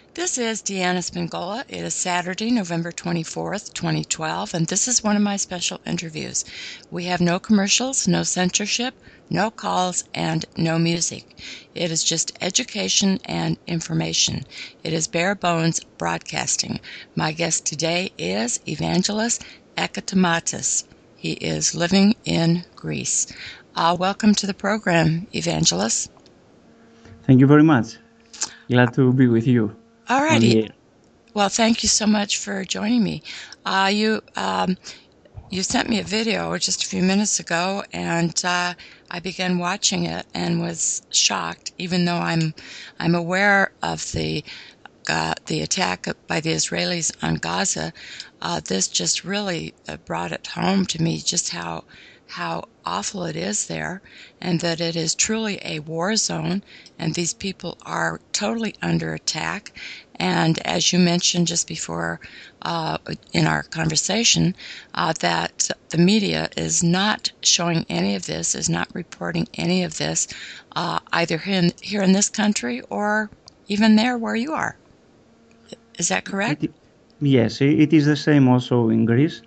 This is Deanna Spingola. It is Saturday, November 24th, 2012, and this is one of my special interviews. We have no commercials, no censorship, no calls, and no music. It is just education and information. It is bare bones broadcasting. My guest today is Evangelos Ekatamatis. He is living in Greece. Welcome to the program, Evangelos. Thank you very much. Glad to be with you on Alrighty. the air. Well, thank you so much for joining me. You sent me a video just a few minutes ago, and I began watching it and was shocked. Even though I'm aware of the attack by the Israelis on Gaza, this just really brought it home to me just how awful it is there, and that it is truly a war zone, and these people are totally under attack. And as you mentioned just before in our conversation, that the media is not showing any of this, is not reporting any of this, either here in this country or even there where you are. Is that correct? Yes, it is the same also in Greece.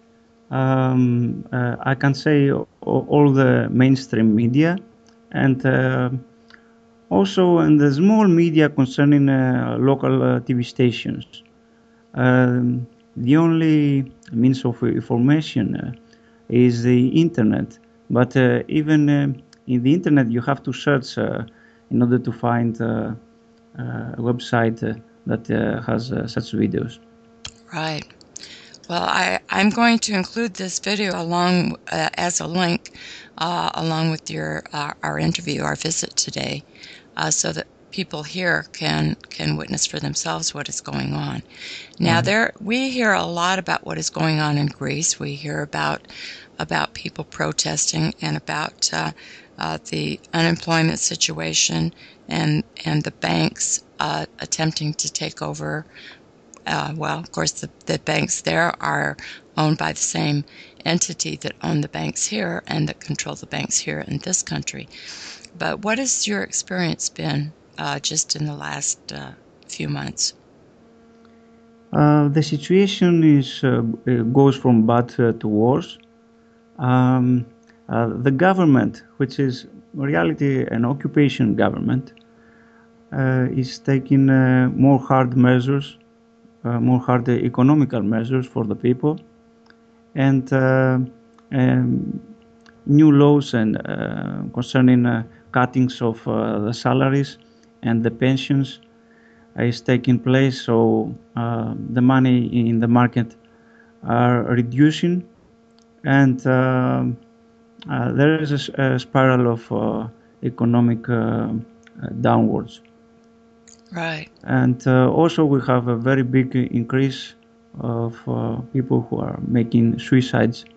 I can say all the mainstream media and also in the small media concerning local TV stations. The only means of information is the internet, but even in the internet you have to search in order to find a website that has such videos. Right. Well, I'm going to include this video along as a link along with our interview, our visit today, so that people here can witness for themselves what is going on. Now, Right. we hear a lot about what is going on in Greece. We hear about people protesting and about the unemployment situation and the banks attempting to take over. Well, of course, the banks there are owned by the same entity that own the banks here and that control the banks here in this country. But what has your experience been just in the last few months? The situation is goes from bad to worse. Um, the government, which is in reality an occupation government, is taking more hard measures, more hard economical measures for the people, and um, new laws and concerning cuttings of the salaries and the pensions is taking place. So the money in the market are reducing, and there is a spiral of economic downwards. Right. And also we have a very big increase of people who are making suicides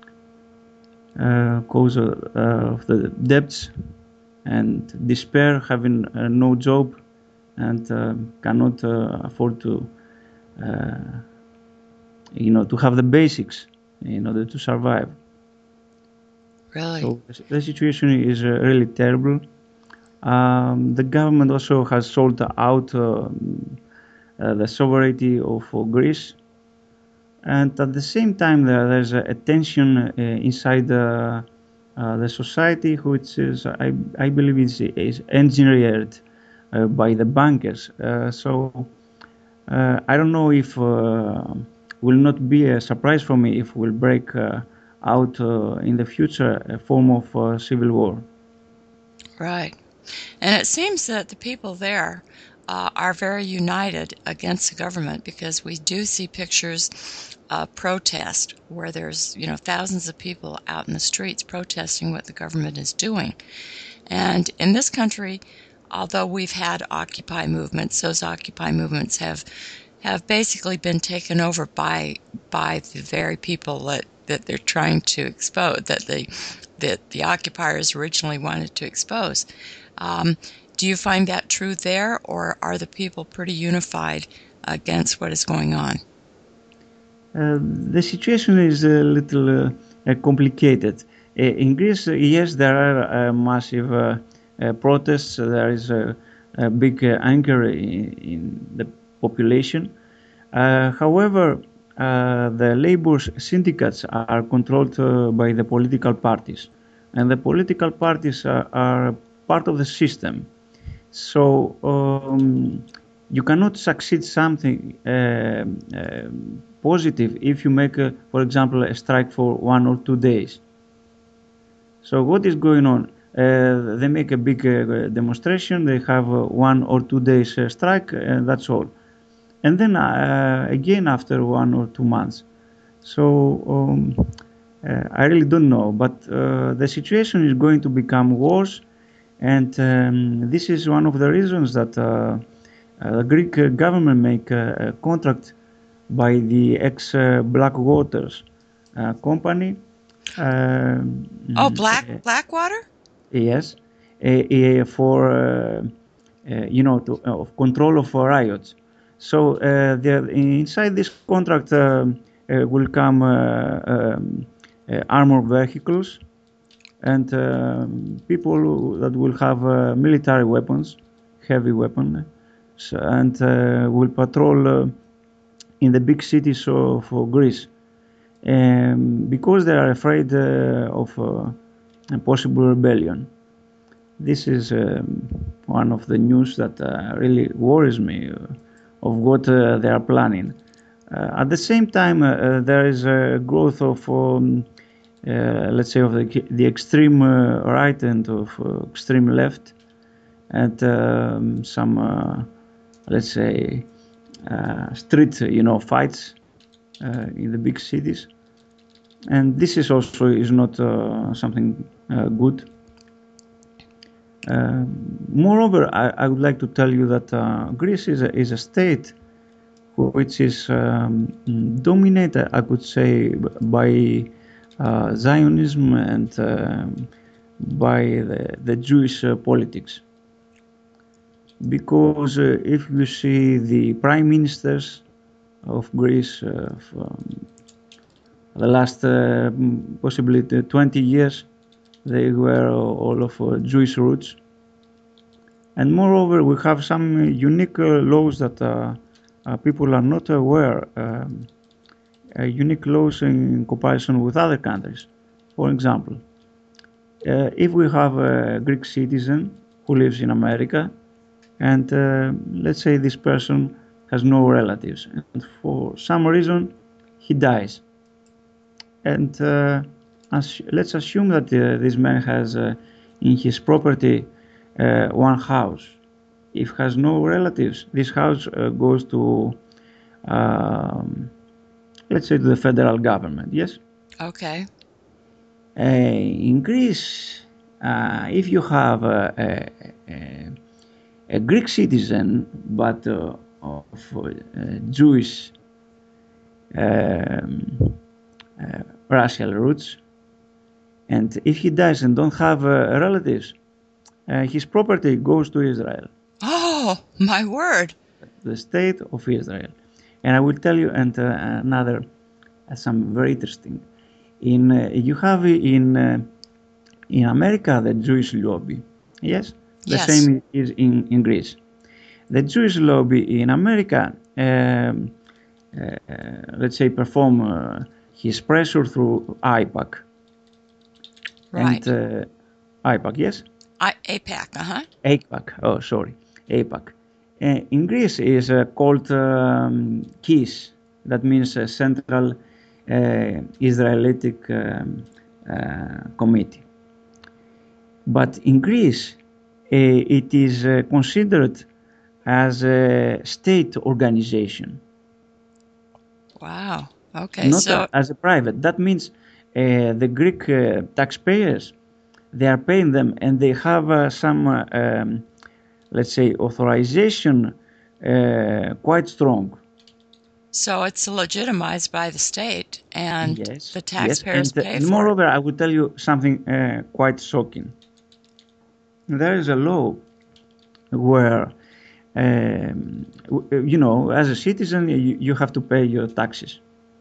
cause of the debts and despair, having no job and cannot afford to uh, to have the basics in order to survive. Really? So the situation is really terrible. The government also has sold out the sovereignty of Greece, and at the same time there's a tension inside the society, which is I believe is engineered by the bankers. So I don't know if will not be a surprise for me if we'll break out in the future a form of civil war. Right. And it seems that the people there are very united against the government, because we do see pictures of protest where there's, thousands of people out in the streets protesting what the government is doing. And in this country, although we've had Occupy movements, those Occupy movements have basically been taken over by the very people that they're trying to expose, that the occupiers originally wanted to expose. Um, do you find that true there, or are the people pretty unified against what is going on? The situation is a little complicated. In Greece, yes, there are massive protests. There is a big anger in the population. However, the labor syndicates are controlled by the political parties, and the political parties are part of the system. So you cannot succeed something positive if you make, for example, a strike for 1 or 2 days. So what is going on? They make a big demonstration. They have 1 or 2 days strike, and that's all. And then again after 1 or 2 months. So I really don't know, but the situation is going to become worse, and this is one of the reasons that the Greek government make a contract by the ex-Blackwaters company. Blackwater? Yes, for of control of riots. So inside this contract will come armored vehicles and people that will have military weapons, heavy weapons, and will patrol in the big cities of Greece, because they are afraid of a possible rebellion. This is one of the news that really worries me of what they are planning. At the same time, there is a growth of, let's say, of the extreme right and of extreme left, and some, let's say, street, fights in the big cities, and this is also not something good. Moreover, I would like to tell you that Greece is a state which is dominated, I could say, by Zionism and by the Jewish politics. Because if you see the prime ministers of Greece from the last possibly 20 years, they were all of Jewish roots. And moreover, we have some unique laws that people are not aware, unique laws in comparison with other countries. For example, if we have a Greek citizen who lives in America, and let's say this person has no relatives, and for some reason he dies. And let's assume that this man has in his property one house. If has no relatives, this house goes to, let's say, to the federal government. Yes. Okay. In Greece, if you have a Greek citizen but of Jewish racial roots, and if he dies and don't have relatives, his property goes to Israel. Oh, my word! The state of Israel. And I will tell you another some very interesting. You have in America the Jewish lobby. Yes, the Yes. same is in Greece. The Jewish lobby in America, let's say, perform his pressure through AIPAC. Right. And AIPAC, yes. AIPAC. AIPAC. Oh, sorry, AIPAC. In Greece is called KIS. That means Central Israelitic Committee. But in Greece, it is considered as a state organization. Wow. Okay. Not as a private. That means the Greek taxpayers, they are paying them, and they have some, let's say, authorization quite strong. So it's legitimized by the state, and yes, the taxpayers yes. pay And for moreover, it. I will tell you something quite shocking. There is a law where, as a citizen, you have to pay your taxes.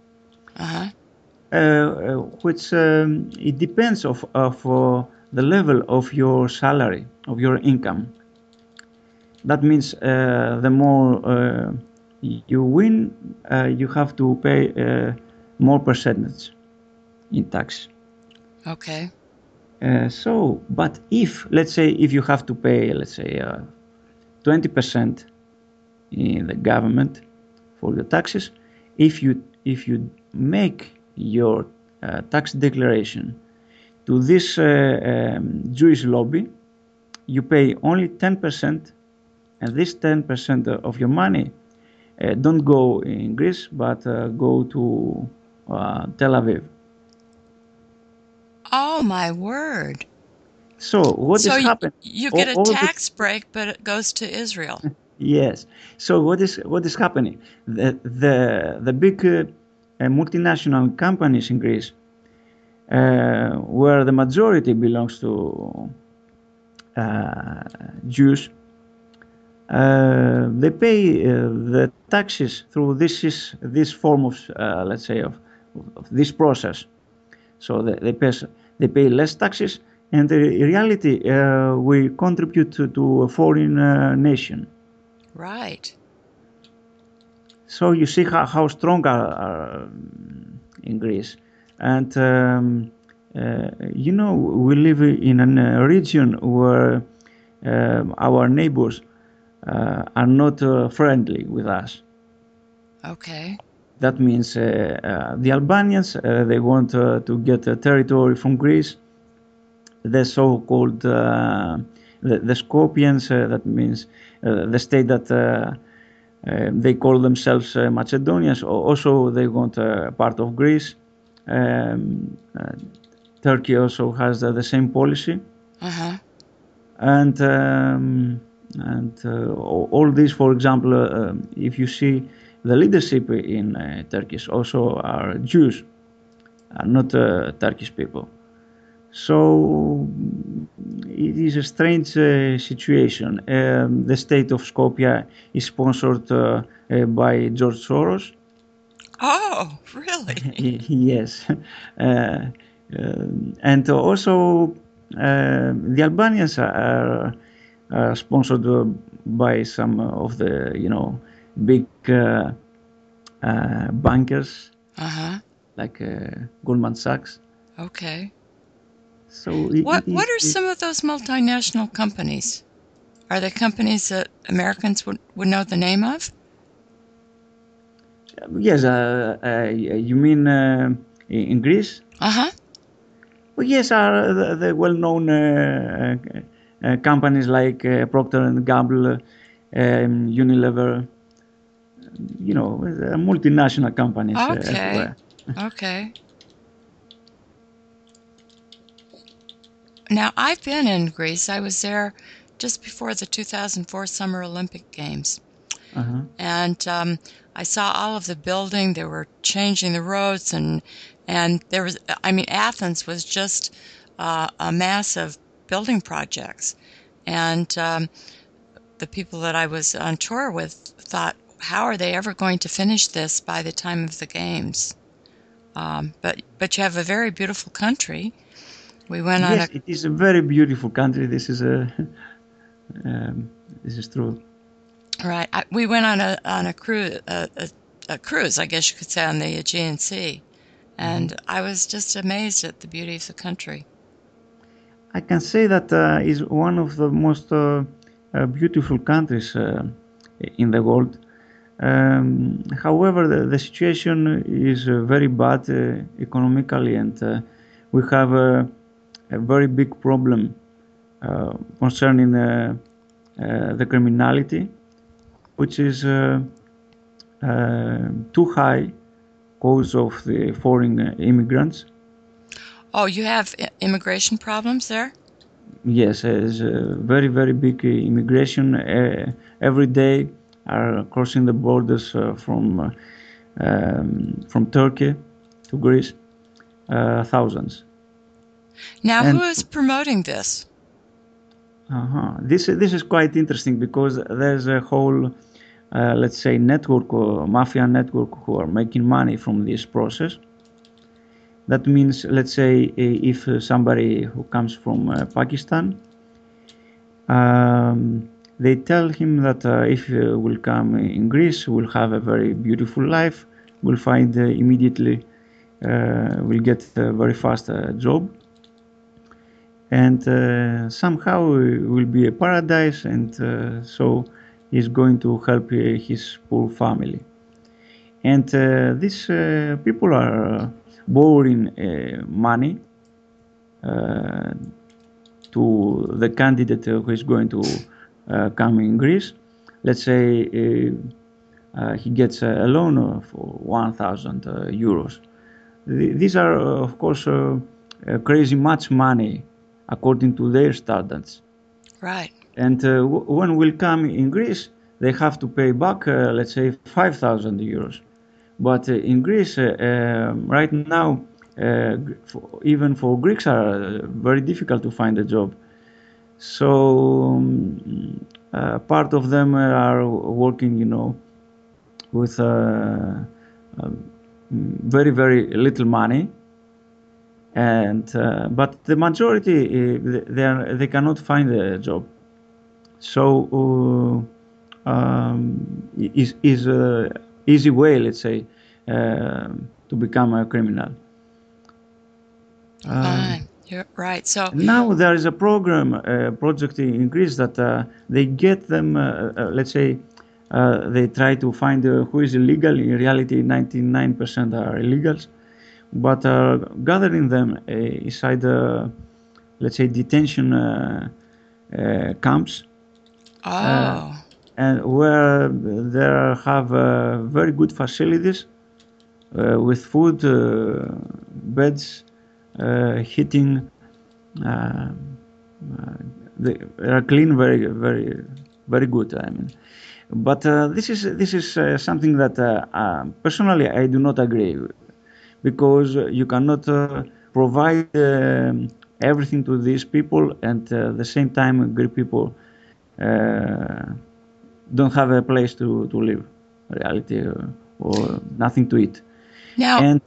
Which it depends of the level of your salary, of your income. That means the more you win, you have to pay more percentage in tax. Okay. But if, let's say, if you have to pay, let's say, 20% in the government for your taxes, if you make your tax declaration to this Jewish lobby, you pay only 10%, and this 10% of your money don't go in Greece, but go to Tel Aviv. Oh, my word. So what is So happening? you get a All the tax break, but it goes to Israel. Yes. So what is happening? The big multinational companies in Greece, where the majority belongs to uh, Jews, they pay the taxes through this form of, let's say, of this process. So they pay less taxes, and in reality, we contribute to a foreign nation. Right. So you see how strong are in Greece, and we live in a region where our neighbors are not friendly with us. Okay. That means the Albanians, they want to get territory from Greece. The so-called the Skopjeans, that means the state that they call themselves Macedonians. Also, they want part of Greece. Um, uh, Turkey also has the same policy, Uh-huh. and all this, for example, if you see the leadership in Turkey also are Jews, are not Turkish people. So it is a strange situation. The state of Skopje is sponsored by George Soros. Oh, really? Yes, and also the Albanians are sponsored by some of the big bankers Uh-huh. like Goldman Sachs. Okay. So it What is. are some of those multinational companies? Are they companies that Americans would know the name of? Yes, you mean in Greece? Uh-huh. Well, yes, are the well-known companies like Procter and Gamble, Unilever, multinational companies Okay. everywhere. Okay. Now, I've been in Greece. I was there just before the 2004 Summer Olympic Games. Uh-huh. And I saw all of the building. They were changing the roads, and there was, I mean, Athens was just a mass of building projects. And the people that I was on tour with thought, how are they ever going to finish this by the time of the games? But you have a very beautiful country. We went on Yes, a it is a very beautiful country. This is true. right. We went on a cruise, a cruise, I guess you could say, on the Aegean Sea, Mhm. and I was just amazed at the beauty of the country. I can say that is one of the most beautiful countries in the world. However, the situation is very bad economically, and we have a very big problem concerning the criminality, which is too high cause of the foreign immigrants. Oh, you have immigration problems there? Yes, there's a very, very big immigration. Every day are crossing the borders from Turkey to Greece, thousands. Now, And who is promoting this? this is quite interesting because there's a whole, let's say, network or mafia network who are making money from this process. That means, let's say, if somebody who comes from Pakistan, um, they tell him that if we'll come in Greece, we'll have a very beautiful life. We'll find immediately, we'll get a very fast job, and somehow it will be a paradise, and so he's going to help his poor family. And these people are borrowing money uh, to the candidate who is going to come in Greece. Let's say he gets a loan for 1,000 euros. These are, of course, crazy much money according to their standards. Right. And when will come in Greece, they have to pay back, let's say, 5,000 euros. But in Greece, right now, even for Greeks are very difficult to find a job. So part of them are working, with very, very little money. And but the majority, they cannot find a job. So is easy way, let's say, to become a criminal. You're right. So now there is a project in Greece that they get them, let's say, they try to find who is illegal. In reality, 99% are illegals, but gathering them inside, let's say, detention camps. And where there have very good facilities with food, beds, heating. They are clean, very, very, very good. I mean, but this is something that personally I do not agree with, because you cannot provide everything to these people, and at the same time Greek people don't have a place to live, reality, or nothing to eat. now, And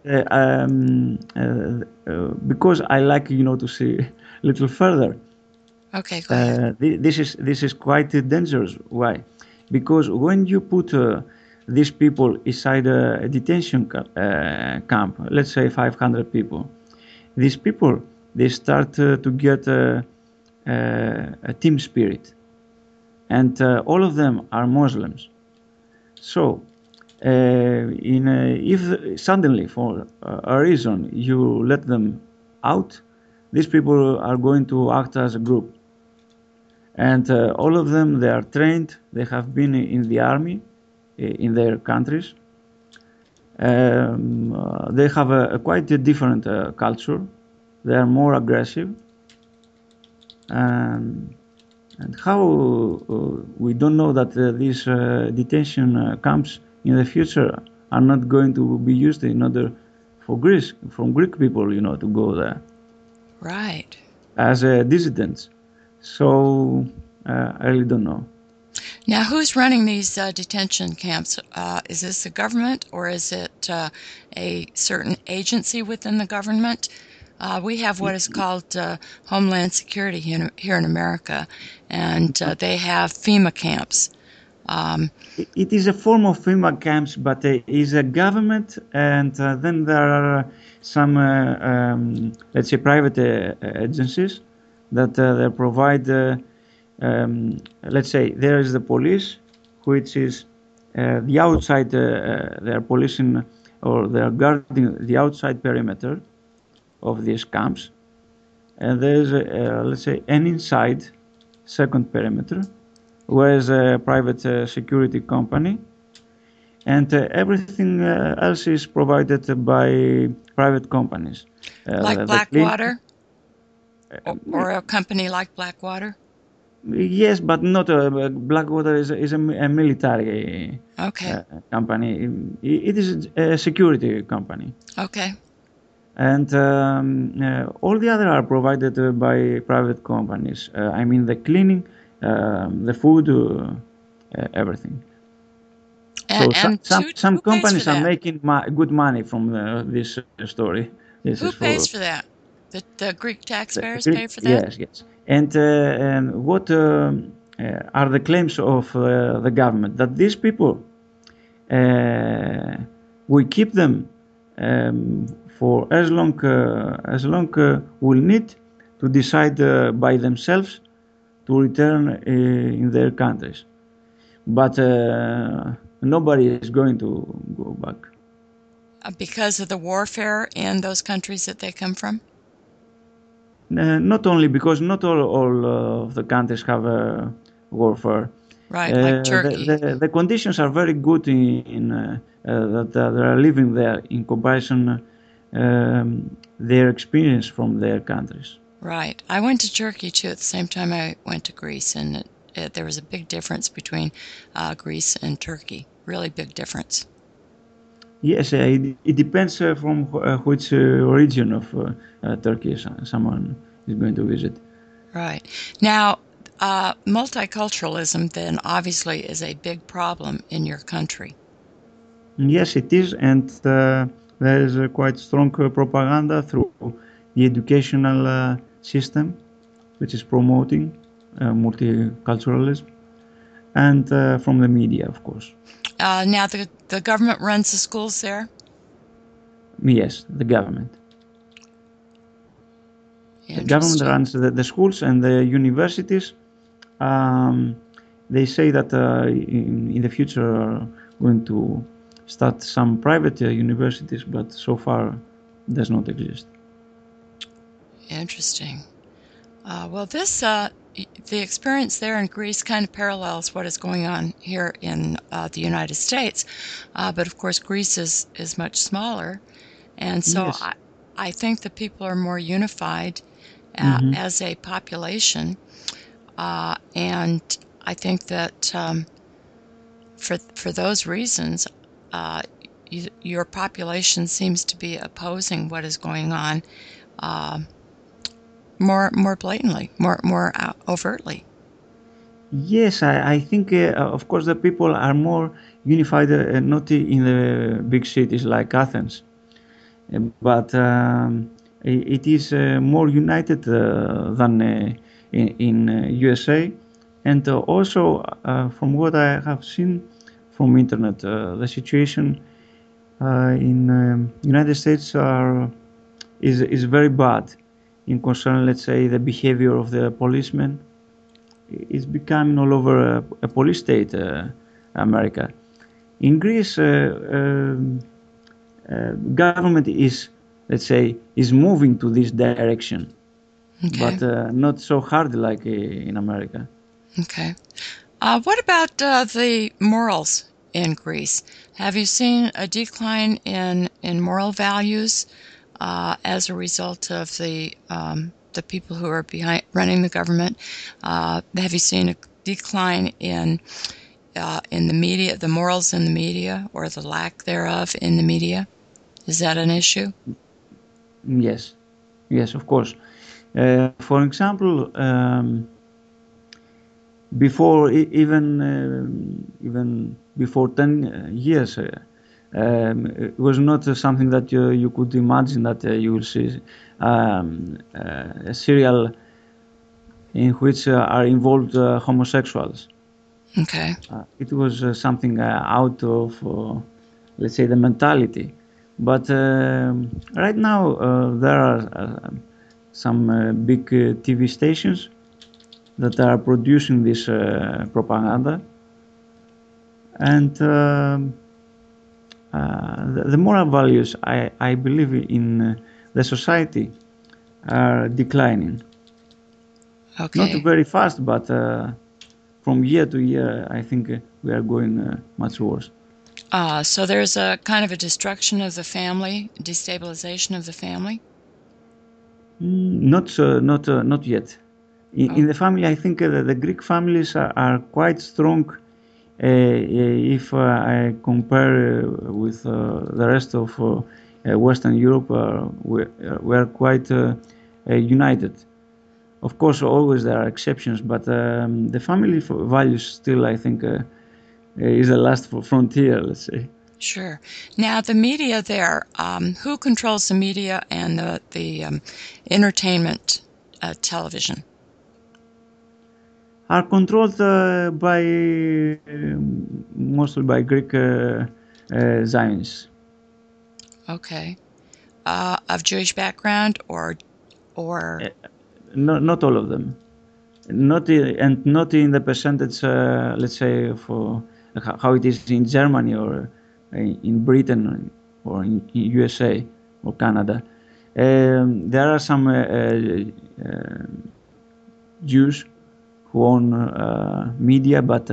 because I like, to see a little further. Okay, go ahead. This is quite dangerous. Why? Because when you put these people inside a detention camp, let's say 500 people, these people, they start to get a team spirit, and all of them are Muslims. So if suddenly, for a reason, you let them out, these people are going to act as a group. And all of them, they are trained, they have been in the army in their countries. They have a quite a different culture. They are more aggressive. And how we don't know that these detention camps in the future are not going to be used in order for Greek people, to go there. Right. As dissidents. So I really don't know. Now, who's running these detention camps? Is this the government, or is it a certain agency within the government? We have what is called Homeland Security here in America, and they have FEMA camps. It is a form of FEMA camps, but it is a government, and then there are some, let's say, private agencies that they provide. Let's say there is the police, which is the outside. They are policing, or they are guarding the outside perimeter of these camps, and there is, let's say, an inside second perimeter, whereas a private security company, and everything else is provided by private companies. Like Blackwater? Or a company like Blackwater? Yes, but not Blackwater is a military company. It is a security company. Okay. And all the other are provided by private companies. I mean, the cleaning, the food, everything. So some companies are making good money from this story. Who pays for that? The Greek taxpayers pay for that? Yes. And what are the claims of the government that these people we keep them for as long we'll need to decide by themselves to return in their countries. But nobody is going to go back. Because of the warfare in those countries that they come from? Not only because not all of the countries have warfare. Right, like Turkey. The conditions are very good that they are living there in comparison their experience from their countries. Right. I went to Turkey too at the same time I went to Greece, and there was a big difference between Greece and Turkey. Really big difference. Yes, it depends from which region of Turkey someone is going to visit. Right. Now, multiculturalism then obviously is a big problem in your country. Yes, it is, and there is quite strong propaganda through the educational system, which is promoting multiculturalism, and from the media, of course. Now, the government runs the schools there? Yes, the government. The government runs the schools and the universities. They say that in the future are going to start some private universities, but so far does not exist. Interesting. Well, the experience there in Greece kind of parallels what is going on here in the United States, but of course Greece is much smaller, and so Yes. I think the people are more unified as a population, and I think that for those reasons, your population seems to be opposing what is going on more blatantly, more overtly. Yes, I think, of course, the people are more unified, not in the big cities like Athens, but it is more united than in USA. And also, from what I have seen from internet, the situation in United States is very bad in concern, let's say, the behavior of the policemen. It's becoming all over a police state, America. In Greece, government is, let's say, is moving to this direction, Okay. but not so hard like in America. Okay. What about the morals in Greece? Have you seen a decline in moral values as a result of the people who are running the government? Have you seen a decline in the media, the morals in the media, or the lack thereof in the media? Is that an issue? Yes, yes, of course. For example, before even before 10 years, it was not something that you could imagine that you will see a serial in which are involved homosexuals. Okay. It was something out of, let's say, the mentality. But right now there are some big TV stations that are producing this propaganda, and the moral values I believe in the society are declining. Okay. Not very fast, but from year to year, I think we are going much worse. So there's a kind of a destruction of the family, destabilization of the family? Not yet. In the family, I think the Greek families are quite strong. If I compare with the rest of Western Europe, we are quite united. Of course, always there are exceptions, but the family values still, I think, is the last frontier, let's say. Sure. Now, the media there, who controls the media and the entertainment television? are controlled by mostly by Greek Zionists. Okay. Of Jewish background or Not all of them. Not in the percentage, let's say, for how it is in Germany or in Britain or in USA or Canada. There are some Jews who own media, but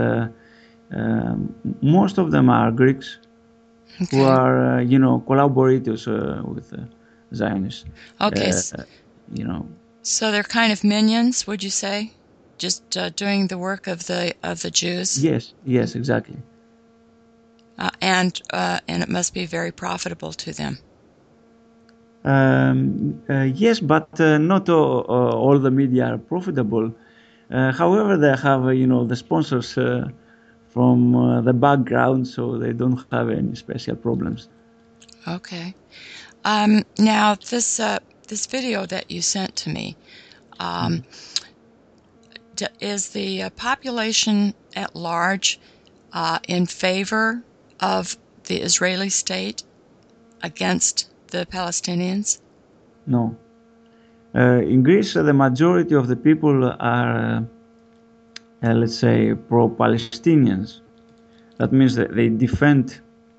most of them are Greeks who okay. are, collaborators with Zionists. Okay. You know, So they're kind of minions, would you say? Just doing the work of the Jews, yes, exactly. and it must be very profitable to them. Yes, but not all the media are profitable. However, they have, the sponsors from the background, so they don't have any special problems. Okay. Now this video that you sent to me, um, is the population at large in favor of the Israeli state against the Palestinians? No. In Greece, the majority of the people are, let's say, pro-Palestinians. That means that they defend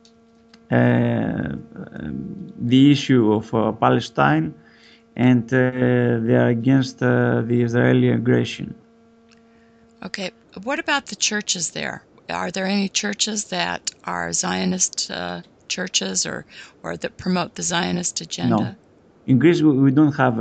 the issue of Palestine, and they are against the Israeli aggression. Okay. What about the churches there? Are there any churches that are Zionist churches or that promote the Zionist agenda? No. In Greece, we don't have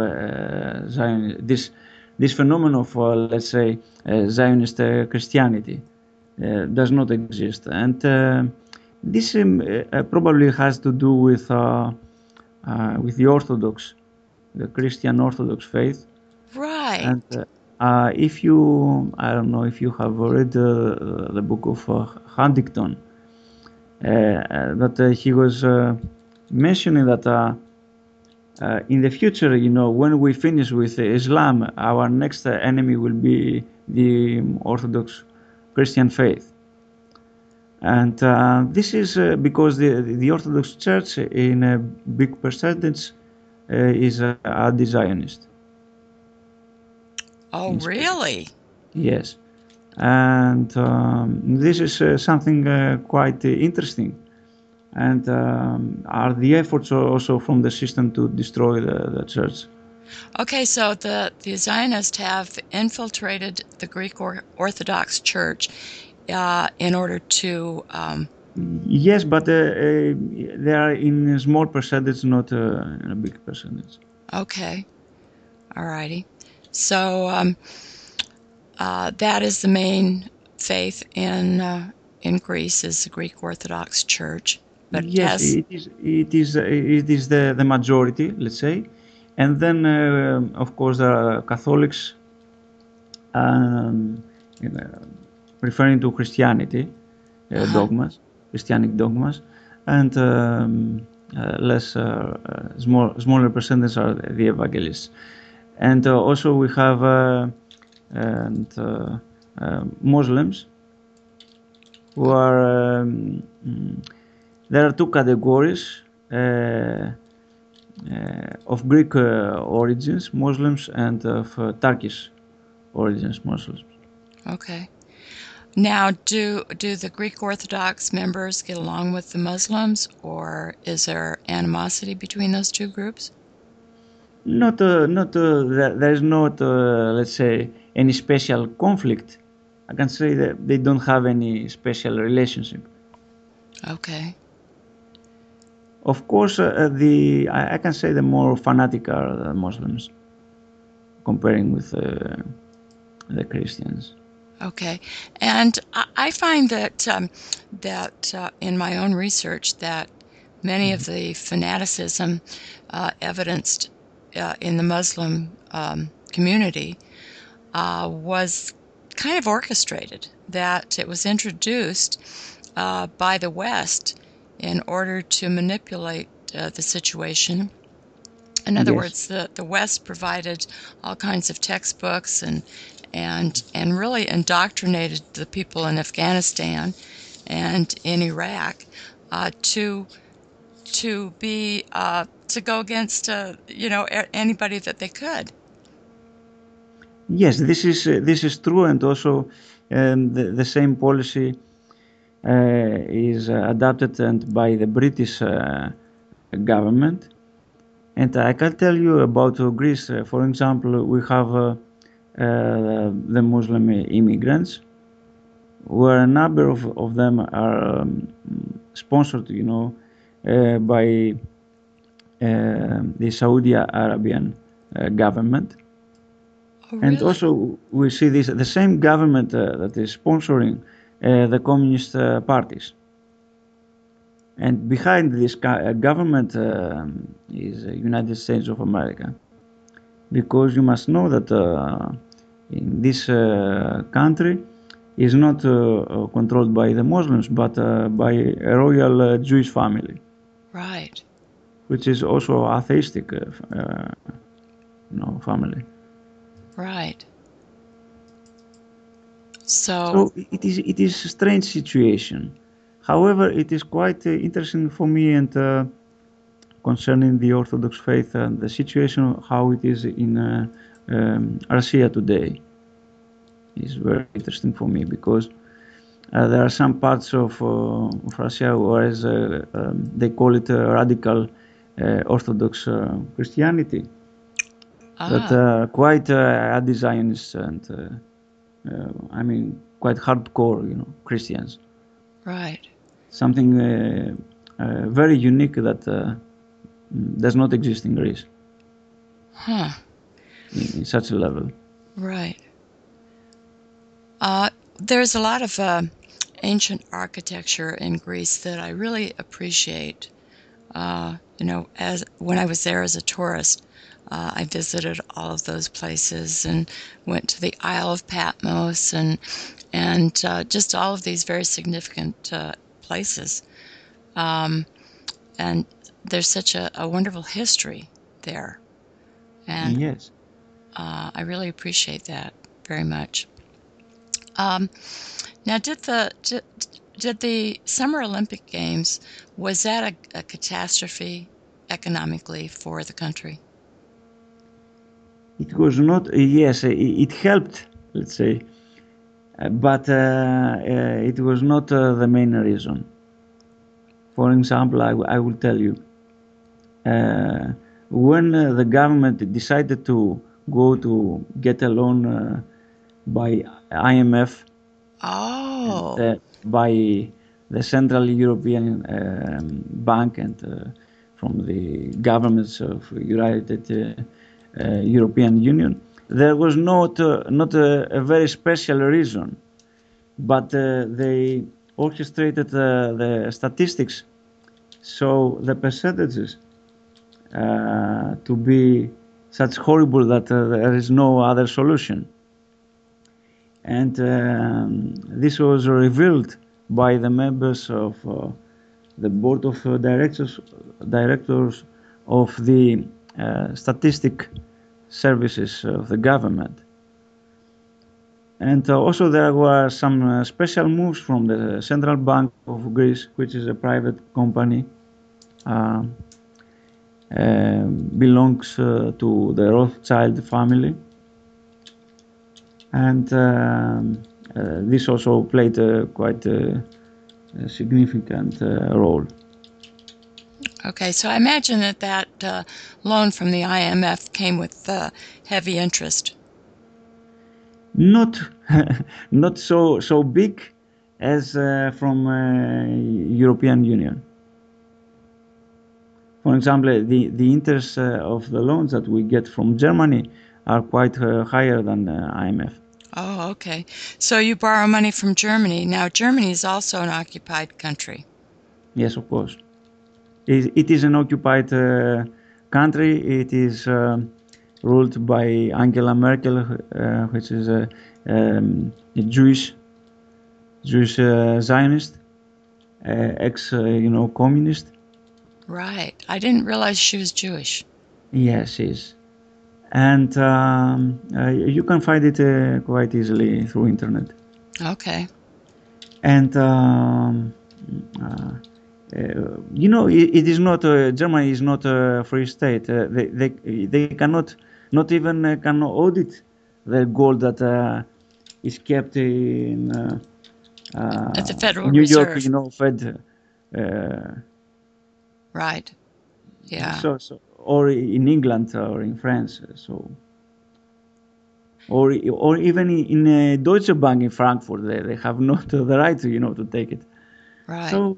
this phenomenon of, let's say, Zionist Christianity does not exist. And this probably has to do with the Orthodox, the Christian Orthodox faith. Right. And if you, I don't know if you have read the book of Huntington, that he was mentioning that in the future, when we finish with Islam, our next enemy will be the Orthodox Christian faith. And this is because the Orthodox Church, in a big percentage, is anti-Zionist. Oh, really? Yes. And this is something quite interesting. And are the efforts also from the system to destroy the church. Okay, so the Zionists have infiltrated the Greek Orthodox Church in order to. Yes, but they are in a small percentage, not in a big percentage. Okay, all righty. So that is the main faith in Greece, is the Greek Orthodox Church. But Yes, it is the majority, let's say, and then of course there are Catholics um, referring to Christianity dogmas, Christianic dogmas, and less smaller percentage are the evangelists, and also we have and Muslims who are. There are two categories of Greek origins, Muslims, and of Turkish origins, Muslims. Okay. Now, do the Greek Orthodox members get along with the Muslims, or is there animosity between those two groups? Not there is not, let's say, any special conflict. I can say that they don't have any special relationship. Okay. Of course, I can say the more fanatic are the Muslims, comparing with the Christians. Okay, and I find that in my own research that many of the fanaticism evidenced in the Muslim community was kind of orchestrated. That it was introduced by the West in order to manipulate the situation. In other Yes. words, the West provided all kinds of textbooks and really indoctrinated the people in Afghanistan and in Iraq to be to go against anybody that they could. Yes, this is true, and also the same policy is adopted and by the British government. And I can tell you about Greece. For example, we have the Muslim immigrants, where a number of them are sponsored, by the Saudi Arabian government. Oh, And really? also, we see the same government that is sponsoring the communist parties. And behind this government is the United States of America. Because you must know that in this country is not controlled by the Muslims, but by a royal Jewish family. Right. Which is also atheistic, family. Right. So it is a strange situation. However, it is quite interesting for me and concerning the Orthodox faith and the situation how it is in Russia today. Is very interesting for me because there are some parts of Russia whereas they call it radical Orthodox Christianity that are quite anti-Zionists and quite hardcore, Christians. Right. Something very unique that does not exist in Greece. Huh. In such a level. Right. There's a lot of ancient architecture in Greece that I really appreciate. As when I was there as a tourist, I visited all of those places and went to the Isle of Patmos and just all of these very significant places. And there's such a wonderful history there. And yes, I really appreciate that very much. Now, did the Summer Olympic Games, was that a catastrophe economically for the country? It was not. Yes, it helped, let's say, but it was not the main reason. For example, I will tell you, when the government decided to go to get a loan by IMF, and by the Central European Bank and from the governments of United European Union, there was not a very special reason, but they orchestrated the statistics, so the percentages to be such horrible that there is no other solution. And this was revealed by the members of the board of directors of the statistic services of the government. And also there were some special moves from the Central Bank of Greece, which is a private company, belongs to the Rothschild family. And this also played quite a significant role. Okay, so I imagine that loan from the IMF came with heavy interest. Not so big as from European Union. For example, the interest of the loans that we get from Germany are quite higher than the IMF. Oh, okay. So you borrow money from Germany. Now, Germany is also an occupied country. Yes, of course. It is an occupied country. It is ruled by Angela Merkel, which is a Jewish Zionist, ex-communist. Right. I didn't realize she was Jewish. Yes, she is. and you can find it quite easily through internet. Okay. And it is not Germany is not a free state. They cannot not even can audit the gold that is kept in At the Federal New York, Reserve. Fed. Uh, Right. Yeah. or in England or in France. Or even in Deutsche Bank in Frankfurt, they have not the right to take it. Right. So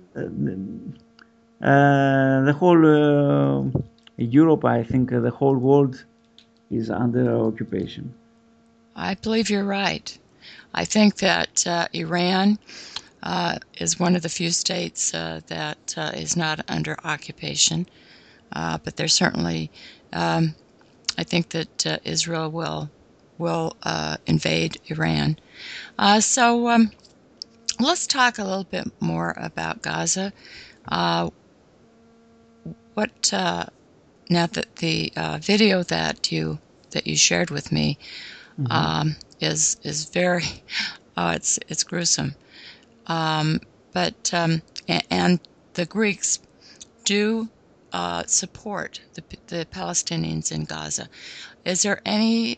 the whole Europe, I think, the whole world is under occupation. I believe you're right. I think that Iran is one of the few states that is not under occupation, but there's certainly, I think that Israel will invade Iran. So let's talk a little bit more about Gaza. What now that the video that you shared with me is very it's gruesome, but and the Greeks do support the Palestinians in Gaza. Is there any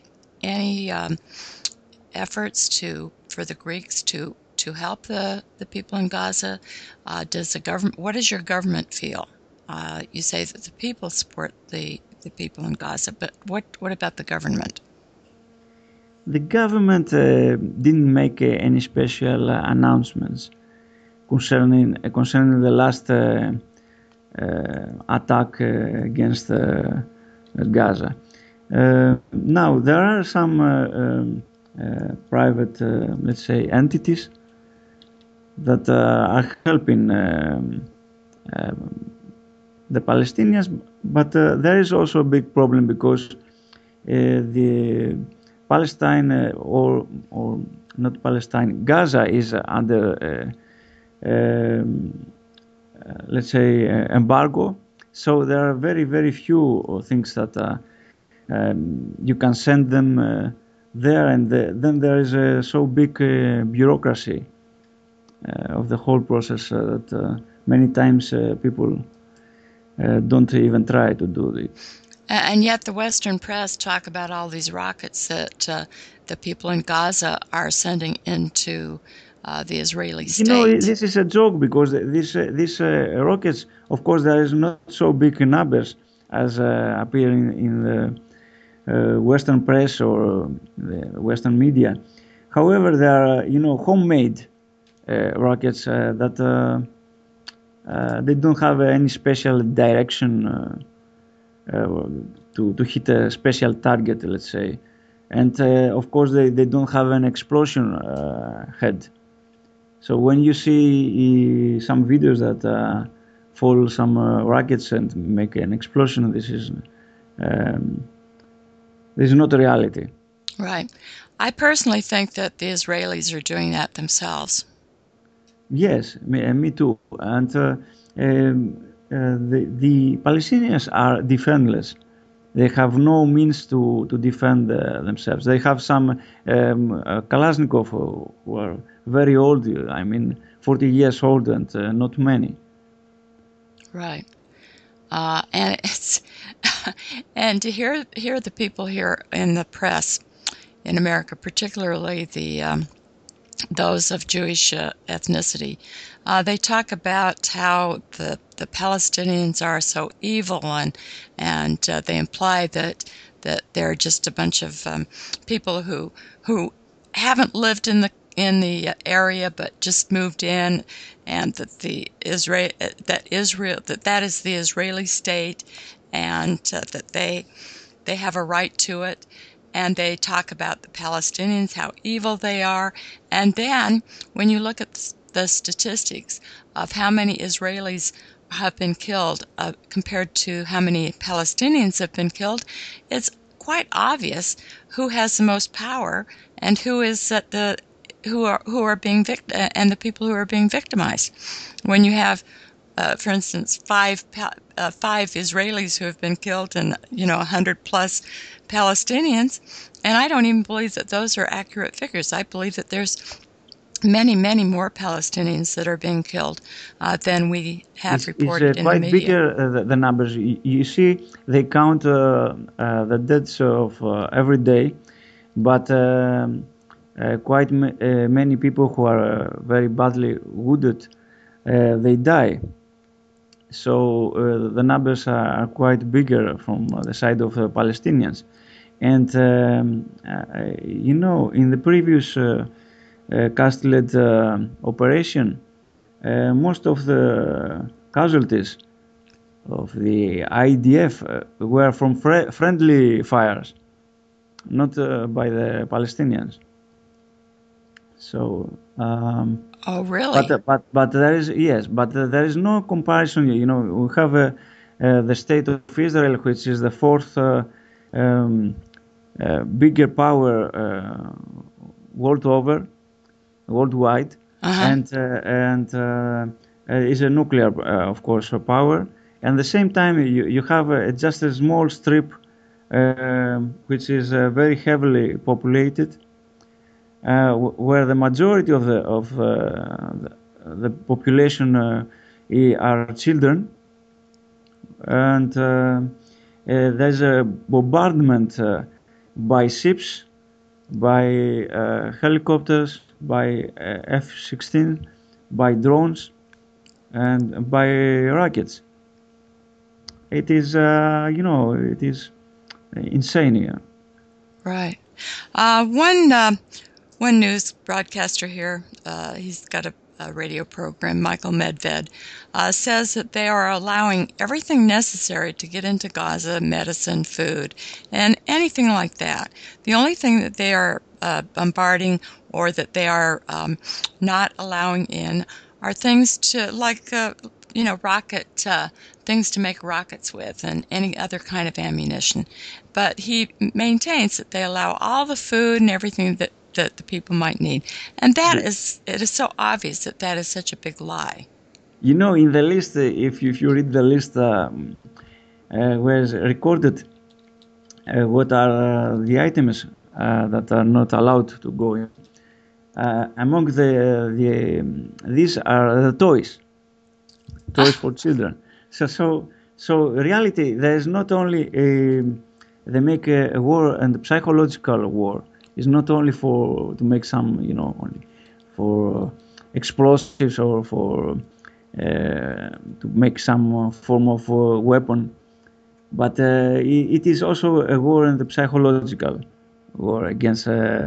efforts for the Greeks to help the people in Gaza? Does the government? What does your government feel? You say that the people support the people in Gaza, but what about the government? The government didn't make any special announcements concerning the last attack against Gaza. Now there are some private, let's say, entities that are helping the Palestinians, but there is also a big problem because the Palestine or not Palestine, Gaza is under let's say embargo. So there are very very few things that you can send them there, and then there is a so big bureaucracy of the whole process that many times people don't even try to do it. And yet the Western press talk about all these rockets that the people in Gaza are sending into the Israeli state. This is a joke because these rockets, of course, there is not so big in numbers as appear in the Western press or the Western media. However, there are homemade rockets that they don't have any special direction to hit a special target, let's say, and of course they don't have an explosion head. So when you see some videos that fall some rockets and make an explosion, this is not a reality. Right. I personally think that the Israelis are doing that themselves. Yes, me too. And the Palestinians are defenseless. They have no means to defend themselves. They have some Kalashnikov who are very old. I mean, 40 years old, and not many. Right. And it's and to hear the people here in the press in America, particularly the those of Jewish ethnicity, they talk about how the Palestinians are so evil, and they imply that they're just a bunch of people who haven't lived in the area but just moved in, and that that is the Israeli state, and that they have a right to it. And they talk about the Palestinians, how evil they are. And then when you look at the statistics of how many Israelis have been killed compared to how many Palestinians have been killed, it's quite obvious who has the most power and who is who are being and the people who are being victimized. When you have for instance, five Israelis who have been killed and 100 plus Palestinians, and I don't even believe that those are accurate figures. I believe that there's many, many more Palestinians that are being killed than we have reported in the quite media. bigger, the numbers. You see, they count the deaths of every day, but quite many people who are very badly wounded, they die. So the numbers are quite bigger from the side of the Palestinians. And in the previous Cast-led operation, most of the casualties of the IDF were from friendly fires, not by the Palestinians. So. Oh, really? But there is no comparison. We have the state of Israel, which is the fourth bigger power worldwide, and is a nuclear, of course, power. And at the same time, you have just a small strip, which is very heavily populated, where the majority of the population are children, and there's a bombardment by ships, by helicopters, by F-16, by drones, and by rockets. It is, it is insane. Yeah. Right. One news broadcaster here, he's got a radio program, Michael Medved, says that they are allowing everything necessary to get into Gaza, medicine, food, and anything like that. The only thing that they are bombarding or that they are not allowing in are things to, like, rocket things to make rockets with and any other kind of ammunition. But he maintains that they allow all the food and everything that the people might need. And it is so obvious that is such a big lie. In the list, if you read the list where it's recorded what are the items that are not allowed to go in, among these are the toys for children. So reality, there is not only they make a war, and the psychological war is not only to make some, only for explosives or for to make some form of weapon, but it is also a war in the psychological war against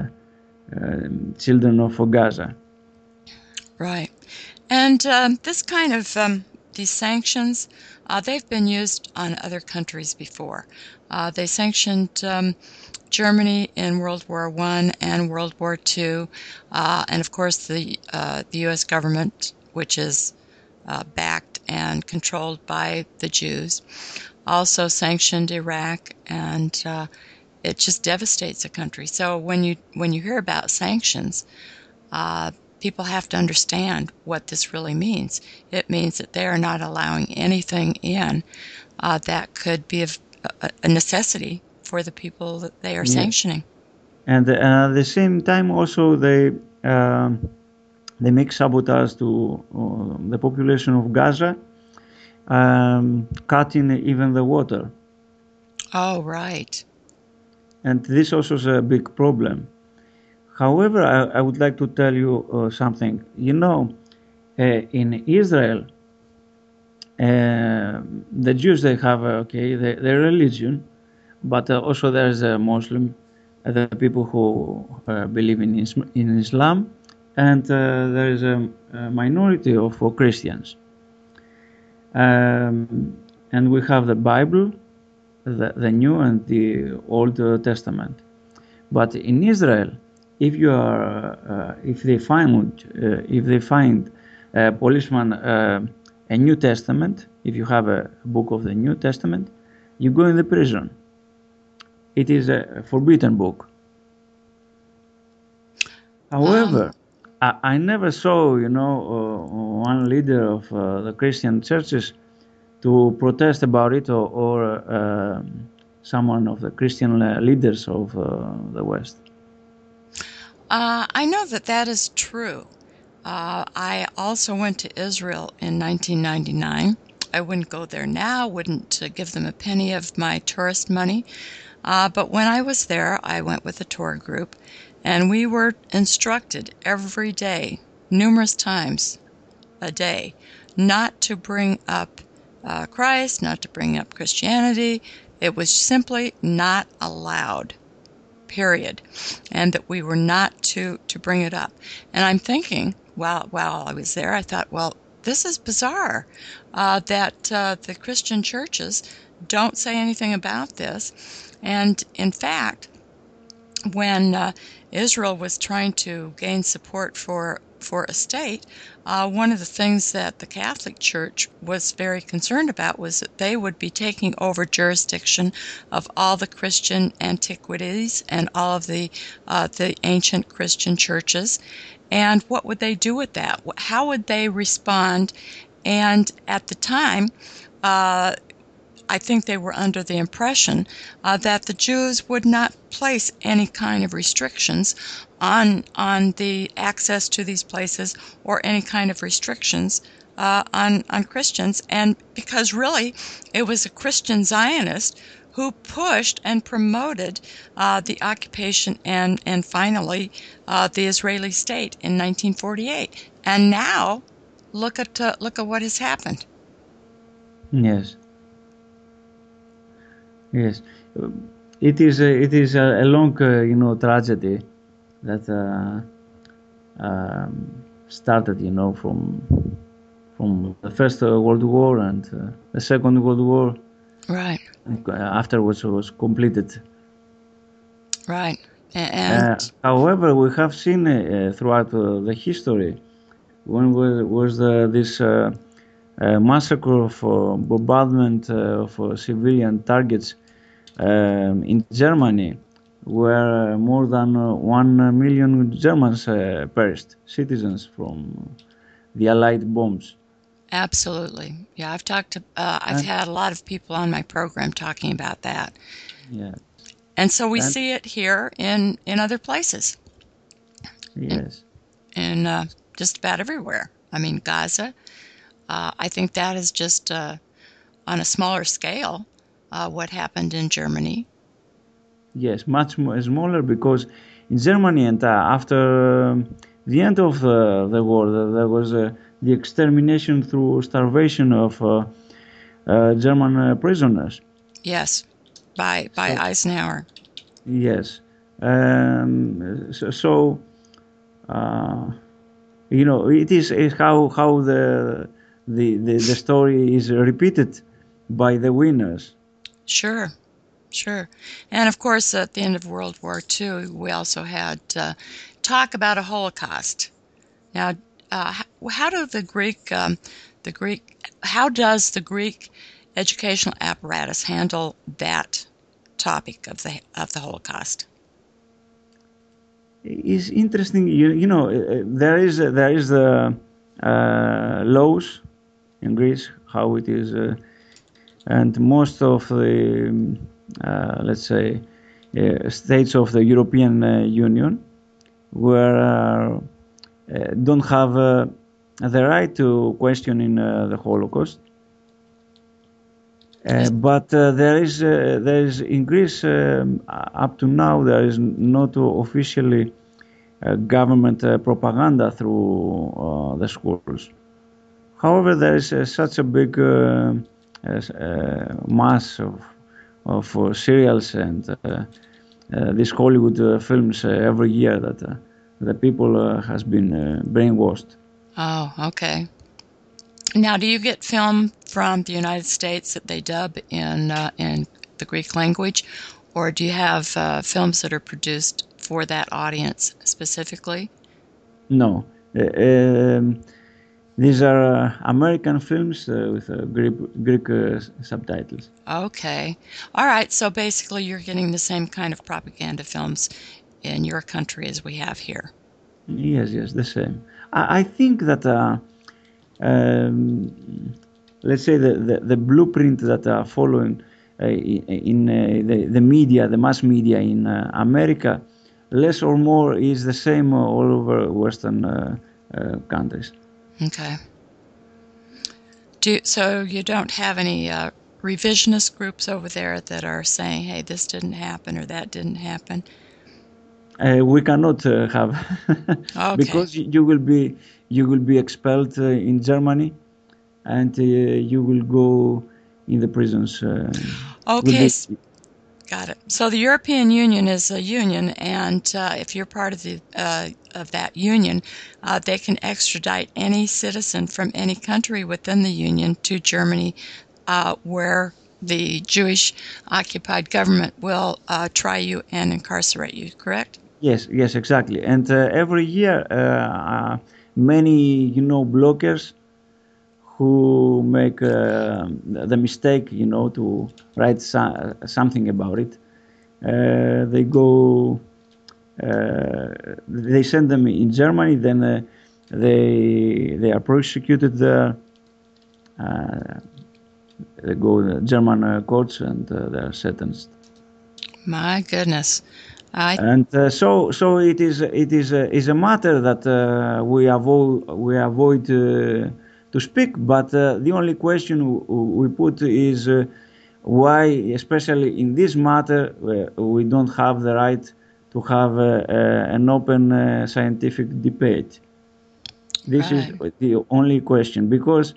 children of Gaza. Right. And this kind of these sanctions, they've been used on other countries before. They sanctioned Germany in World War I and World War II, and of course the U.S. government, which is backed and controlled by the Jews, also sanctioned Iraq, and it just devastates a country. So when you hear about sanctions, people have to understand what this really means. It means that they are not allowing anything in that could be a necessity for the people that they are sanctioning. And at the same time, also they make sabotage to the population of Gaza, cutting even the water. Oh, right. And this also is a big problem. However, I would like to tell you something. In Israel, the Jews, they have their religion, but also there's a Muslim, the people who believe in Islam, and there is a minority of Christians. And we have the Bible, the New and the Old Testament. But in Israel, if they find a policeman a New Testament, if you have a book of the New Testament, you go in the prison. It is a forbidden book. However, I never saw, one leader of the Christian churches to protest about it, or someone of the Christian leaders of the West. I know that that is true. I also went to Israel in 1999. I wouldn't go there now, wouldn't give them a penny of my tourist money. But when I was there, I went with a tour group, and we were instructed every day, numerous times a day, not to bring up Christ, not to bring up Christianity. It was simply not allowed, period, and that we were not to bring it up. And I'm thinking, while I was there, I thought, well, this is bizarre that the Christian churches don't say anything about this. And in fact, when Israel was trying to gain support for a state, one of the things that the Catholic Church was very concerned about was that they would be taking over jurisdiction of all the Christian antiquities and all of the ancient Christian churches. And what would they do with that? How would they respond? And at the time, I think they were under the impression that the Jews would not place any kind of restrictions on the access to these places, or any kind of restrictions on Christians. And because really it was a Christian Zionist who pushed and promoted the occupation and finally the Israeli state in 1948. And now look at what has happened. Yes. Yes, it is a long, tragedy that started, from the First World War and the Second World War. Right. Afterwards, was completed. Right. And However, we have seen throughout the history when was this massacre of bombardment of civilian targets in Germany, where more than 1 million Germans perished, citizens from the Allied bombs. absolutely. Yeah, I've had a lot of people on my program talking about that. Yeah. And so we And see it here in other places, yes, in just about everywhere. I mean, Gaza, I think that is just on a smaller scale what happened in Germany. yes, much smaller, because in Germany, and after the end of the war, there was the extermination through starvation of German prisoners. Yes, by So Eisenhower. yes, so uh, it is how the story is repeated by the winners. Sure. Sure. And of course, at the end of World War II, we also had talk about a Holocaust. Now, how do the Greek, how does the Greek educational apparatus handle that topic of the Holocaust? It's interesting. There is the laws in Greece, how it is, and most of the let's say states of the European Union where don't have the right to question in the Holocaust. But there is in Greece, up to now, there is not officially government propaganda through the schools. However, there is such a big mass of serials and these Hollywood films every year that the people has been brainwashed. Oh, okay. Now, do you get film from the United States that they dub in the Greek language, or do you have films that are produced for that audience specifically? No. These are American films with Greek subtitles. Okay. All right. So basically, you're getting the same kind of propaganda films in your country as we have here. Yes, yes, the same. I think that um, let's say the blueprint that are following in the media, the mass media in America, less or more is the same all over Western countries. Okay. So you don't have any revisionist groups over there that are saying, hey, this didn't happen or that didn't happen? We cannot have Okay. because you will be expelled in Germany, and you will go in the prisons. Will Okay. be Got it. So the European Union is a union, and if you're part of that union, they can extradite any citizen from any country within the union to Germany, where the Jewish occupied government will try you and incarcerate you. Correct? yes, yes, exactly. And every year, many bloggers who make the mistake, to write something about it. They go, they send them in Germany, then they are prosecuted there. Uh, they go to German courts and they are sentenced. My goodness. I And so it is a matter that we avoid to speak. But the only question we put is why, especially in this matter, we don't have the right to have an open scientific debate. This is right. the only question because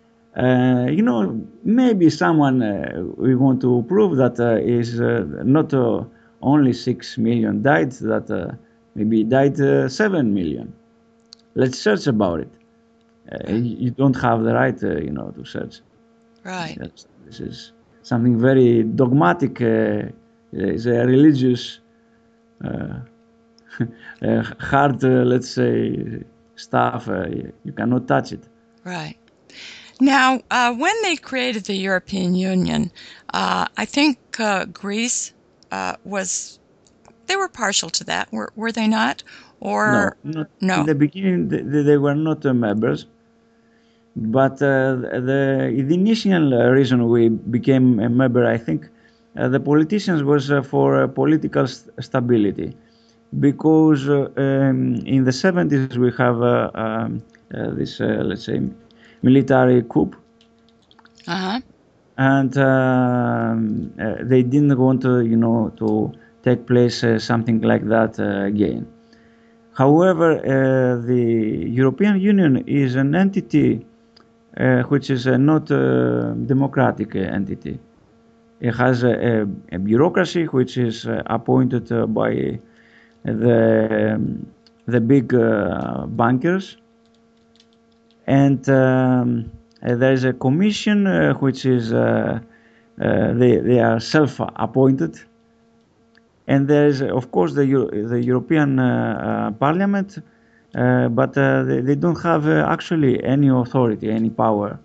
maybe someone we want to prove that is not only 6 million died, that maybe died 7 million. Let's search about it. You don't have the right, to search. Right. This is something very dogmatic. It's a religious, uh, hard, let's say, stuff. You cannot touch it. Right. Now, when they created the European Union, I think Greece was, they were partial to that, were they not? No, Or not in no? the beginning. They were not members, but the initial reason we became a member, I think, the politicians was for political stability, because in the 70s we have this, let's say, military coup, Uh-huh. and they didn't want to, to take place something like that again. However, the European Union is an entity which is not a democratic entity. It has a bureaucracy which is appointed by the big bankers, and there is a commission which is they are self-appointed, and there is of course the European Parliament, but they don't have actually any authority, any power.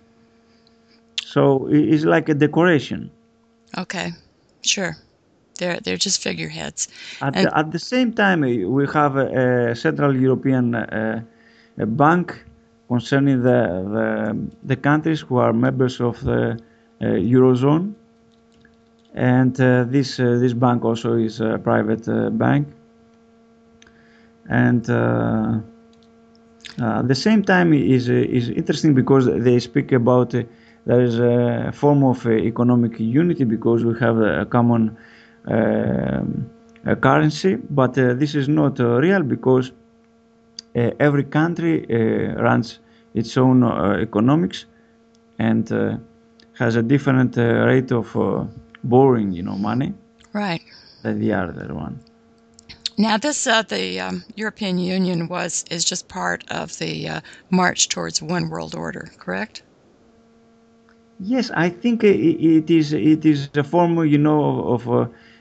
So it's like a decoration. Okay. Sure. They're just figureheads. At And the same time, we have a Central European a bank concerning the countries who are members of the Eurozone, and this bank also is a private bank. And at the same time is interesting because they speak about there is a form of economic unity because we have a common currency, but this is not real because every country runs its own economics and has a different rate of borrowing, money right. than the other one. Now, this the European Union is just part of the march towards one world order, correct? Yes, I think it is a form, of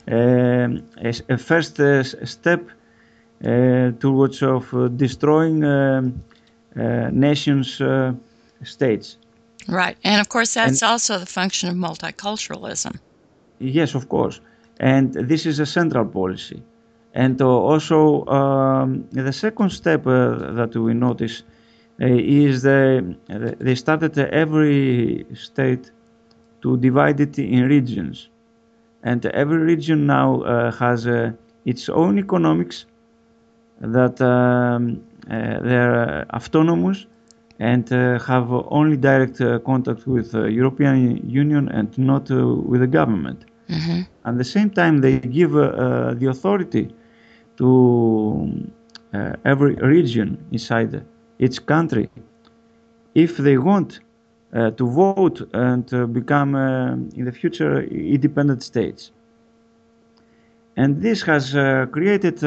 a first step towards of destroying nations states. Right. And of course, And that's also the function of multiculturalism. yes, of course, and this is a central policy. And also, the second step that we notice is they started every state to divide it in regions. And every region now has its own economics that they're autonomous and have only direct contact with the European Union and not with the government. Mm-hmm. At the same time, they give the authority to every region inside each country if they want to vote and become in the future independent states. And this has created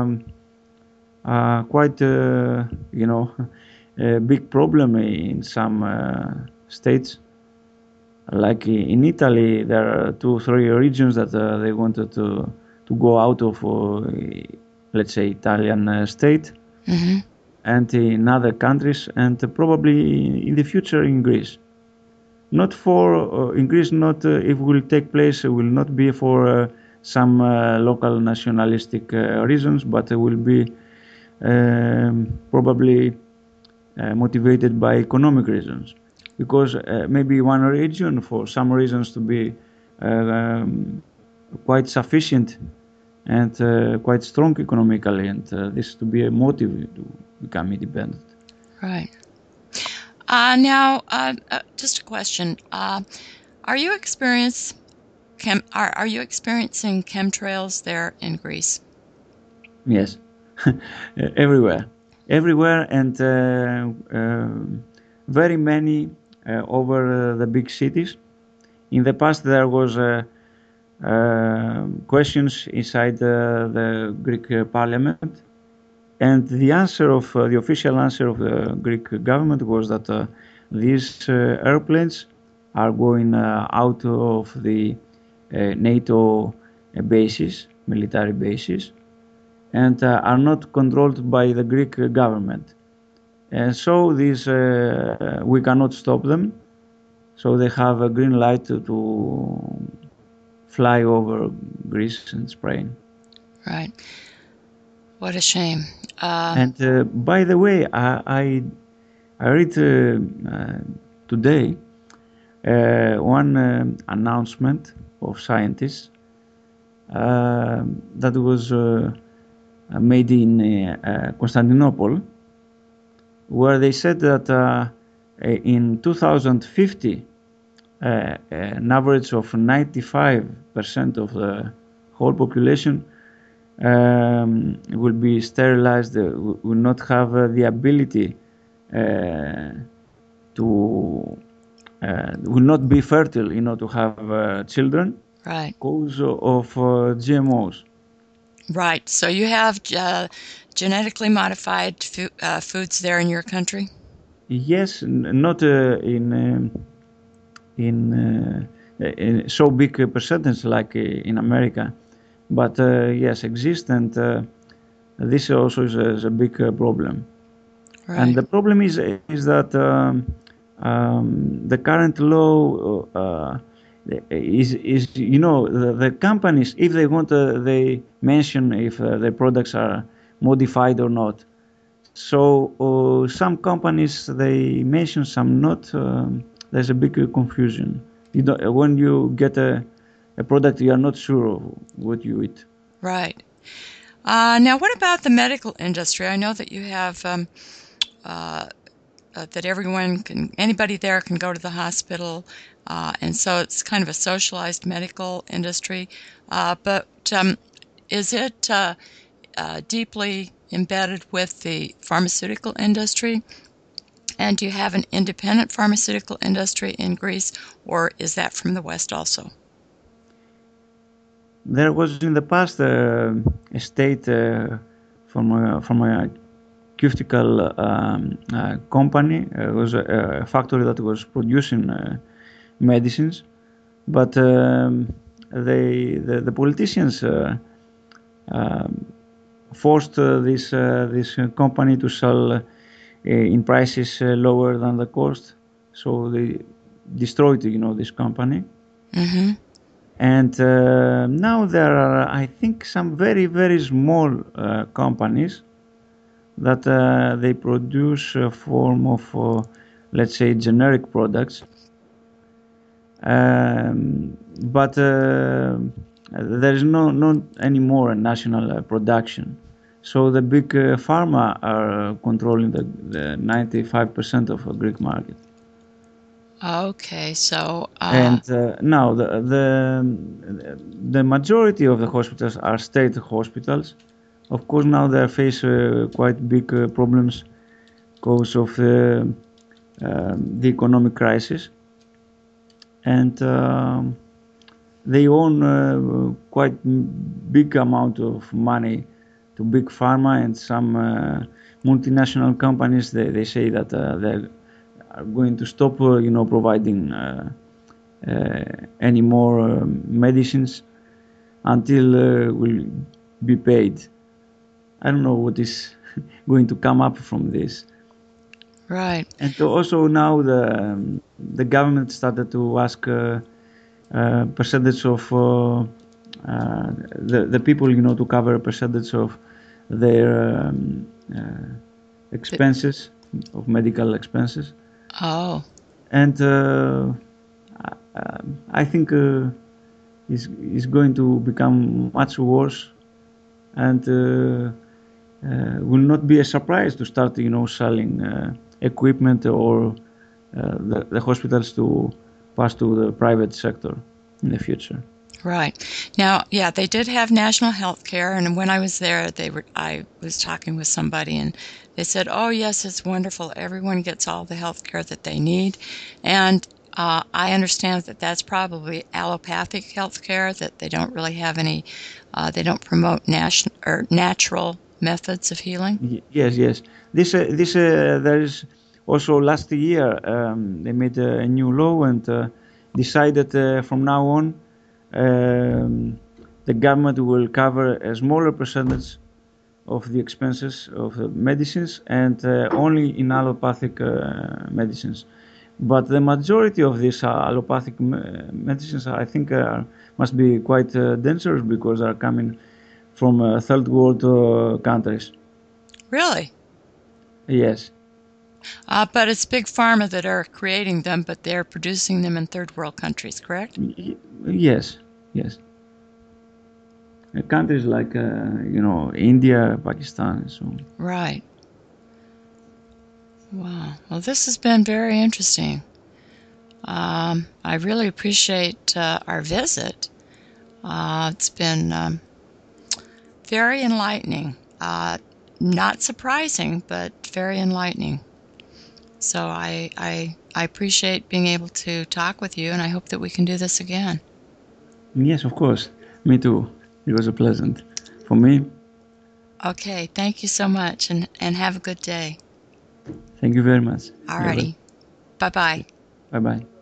quite, a big problem in some states. Like in Italy, there are 2 or 3 regions that they wanted to go out of, let's say, Italian state, Mm-hmm. and in other countries, and probably in the future in Greece. Not for in Greece, not if will take place, will not be for some local nationalistic reasons, but it will be probably motivated by economic reasons, because maybe one region, for some reasons, to be quite sufficient and quite strong economically, and this to be a motive to become independent. Right. Now, just a question. Are you experiencing chemtrails there in Greece? Yes, everywhere, and very many over the big cities. In the past, there was questions inside the Greek parliament, and the answer of the official answer of the Greek government was that these airplanes are going out of the NATO bases, military bases, and are not controlled by the Greek government. And so these we cannot stop them. So they have a green light to fly over Greece and Spain. Right. What a shame. And by the way, I read today one announcement of scientists that was made in Constantinople, where they said that in 2050, an average of 95% of the whole population will be sterilized, will not have the ability to, will not be fertile, to have children. Right. Because of GMOs. Right. So you have genetically modified foods there in your country? Yes, not in so big a percentage like in America, but yes, exist, and this also is a big problem. Right. And the problem is that the current law is the companies, if they want, they mention if their products are modified or not. So some companies they mention, some not. There's a big confusion. When you get a product, you are not sure of what you eat. Right. Now, what about the medical industry? I know that you have that anybody there can go to the hospital, and so it's kind of a socialized medical industry. But is it deeply embedded with the pharmaceutical industry? And do you have an independent pharmaceutical industry in Greece, or is that from the West also? There was in the past a state from a pharmaceutical company. It was a factory that was producing medicines, but the politicians forced this company to sell in prices lower than the cost, so they destroyed this company. Mm-hmm. And now there are, I think, some very, very small companies that they produce a form of, let's say, generic products. But there is not anymore a national production. So the big pharma are controlling the 95% of the Greek market. Okay, so And now the majority of the hospitals are state hospitals. Of course, now they face quite big problems because of the economic crisis, and they own quite big amount of money to big pharma and some multinational companies. They say that they are going to stop, providing any more medicines until will be paid. I don't know what is going to come up from this. right. And also now the government started to ask percentage of the people, to cover a percentage of their expenses, of medical expenses. Oh, And I think is going to become much worse, and will not be a surprise to start, selling equipment, or the hospitals to pass to the private sector in the future. right. Now, yeah, they did have national health care, and when I was there, I was talking with somebody, and they said, "Oh, yes, it's wonderful. Everyone gets all the health care that they need." And I understand that that's probably allopathic health care, that they don't really have any, they don't promote natural methods of healing. Yes. This there is also last year they made a new law and decided from now on the government will cover a smaller percentage of the expenses of the medicines, and only in allopathic medicines. But the majority of these allopathic medicines, I think, must be quite dangerous because they are coming from third world countries. Really? Yes, But it's Big Pharma that are creating them, but they're producing them in third world countries, correct? yes. Countries like India, Pakistan, and so on. Right. Wow. Well, this has been very interesting. I really appreciate our visit. It's been very enlightening. Not surprising, but very enlightening. So I appreciate being able to talk with you, and I hope that we can do this again. Yes, of course. Me too. It was a pleasant for me. Okay. Thank you so much, and have a good day. Thank you very much. Alrighty. Bye-bye. Bye bye.